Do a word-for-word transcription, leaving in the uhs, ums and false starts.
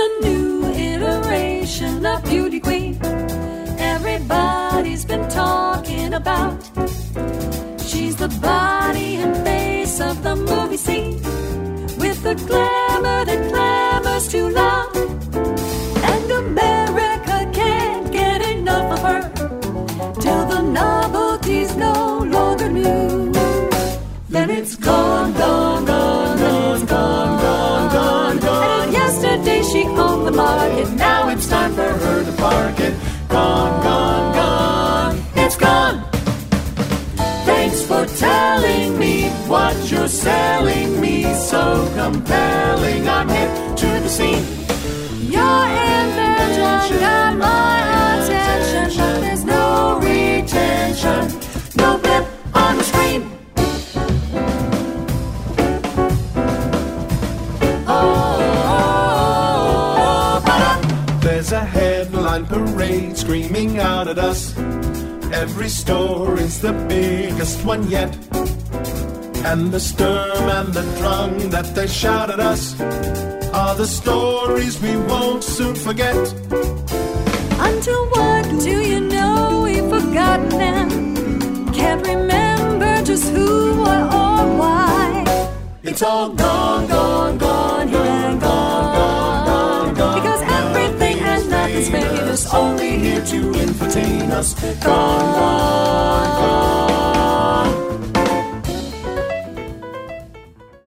a new iteration of Beauty Queen everybody's been talking about. She's the body and face of the movie scene, with the glamour that clamors to love. And America can't get enough of her, till the novelty's no longer new. Then it's gone, gone, gone, then it's gone, gone, gone, gone. And if yesterday she owned the market, now it's time for her to park it. Gone, gone, gone, it's gone. Thanks for telling me what you're selling me, so compelling. I'm hip to the scene. Your invention got my attention, but there's no retention, no blip on the screen. There's a headline parade screaming out at us. Every story's the biggest one yet. And the sturm and the drum that they shout at us are the stories we won't soon forget. Until what do you know we've forgotten them? Can't remember just who or, or why. It's all gone, gone, gone, gone, gone, gone, gone, gone. Because everything and nothing's famous, only here to entertain us. Gone, gone, gone.